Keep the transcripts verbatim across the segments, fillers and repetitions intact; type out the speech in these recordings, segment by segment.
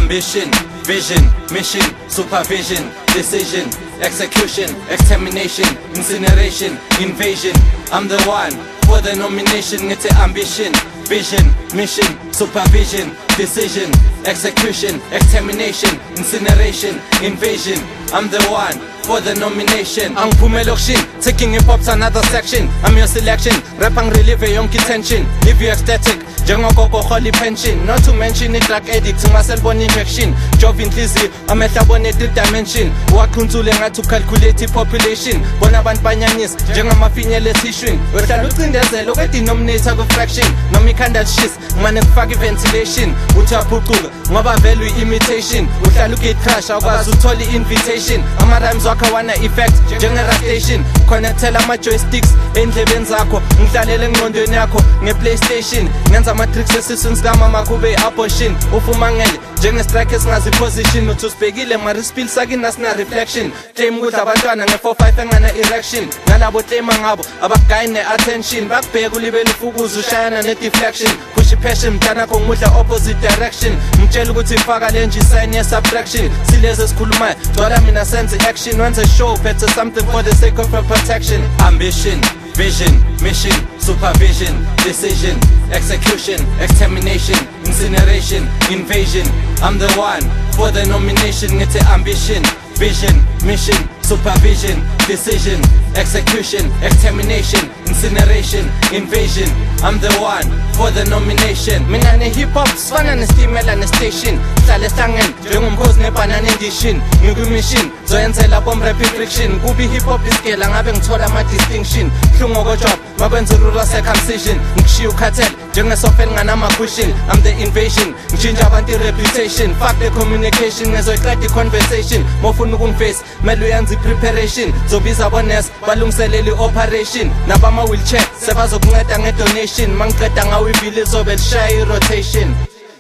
Ambition, vision, mission, supervision, decision, execution, extermination, incineration, invasion. I'm the one for the nomination. It's ambition, vision, mission, supervision, decision, execution, extermination, incineration, invasion. I'm the one for the nomination. Ang Pumelokshin, taking hip hop to another section. I'm your selection, rap ang relieve yung tension. Leave you ecstatic, jengokoko holy pension. Not to mention it like addict, myself on injection. Job in Lizzy, I'm at a three dimension. Wakunzule nga to calculate population. Bonaban panyanis, jengama finyele tishwin. Weta looking there's a look at the denominator of fraction. No me can that shit, man faggy ventilation. Uta pukuga, ngoba value imitation. Uta look at crash, awazu totally invitation. Ama rhymes wakawana effect, general station. Connectela ma joysticks, endlebeni zakho. Ngidlalele engqondweni yakho nge-PlayStation. Ngenza ama-tricks esiswini sikamama kube abortion. Ufumangele njenge-strike esingazi position. Uthi usibhekile mari spill sakini asina-reflection. Claim kudla abantwana nge-four five engana erection. Nalabo claima ngabo abagayi ne-attention. Bakubheka ulibele ufukuza ushayana ne-deflection. Push i-passion mntanakho ngimudla opposite direction. Ngitshela ukuthi faka le nje isayini ye-subtraction. Silezi esikhulumayo gcwala mina senze action. Wenze show phethe something for the sake of protection. Ambition, vision, mission, supervision, decision, execution, extermination, incineration, invasion. I'm the one for the nomination. It's ambition, vision, mission, supervision, decision, execution, extermination, incineration, invasion. I'm the one for the nomination. Mina ne hip hop sifana nestimela nestation. Hlale sangeni njengomkhosi nebanana edition. Ngikumission zoyenzela bomb rap friction. Kubi hip hop iskela ngabe ngithola ama distinction. Hlungo ko job mabenza rural circumcision. Ngishiya ukhathele njengesofel nganama cushion. I'm the invasion, ngitshintsha abantu reputation. Fuck the communication, ngezoyiqeda i-conversation. Mofuna ukungiface mele uyenza i-preparation. Zobiza bonesi balungiselele i-operation. Nabama wheelchair sebazokunceda nge-donation. Mangiqeda ngawo ivili lizobe lishaya i-rotation.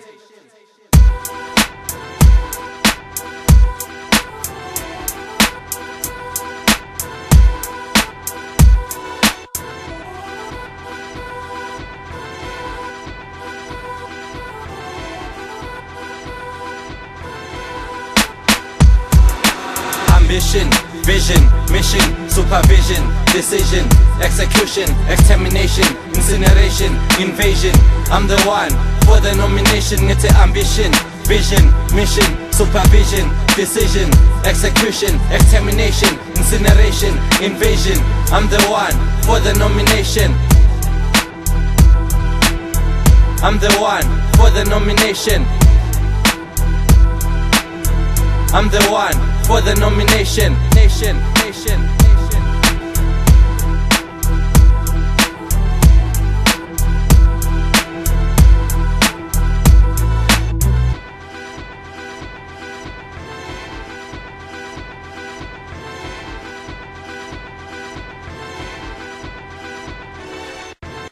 Ambition, vision, mission, supervision, decision, execution, extermination, incineration, invasion. I'm the one for the nomination. It's ambition, vision, mission, supervision, decision, execution, extermination, incineration, invasion. I'm the one for the nomination. I'm the one for the nomination. I'm the one for the nomination. Nation, nation.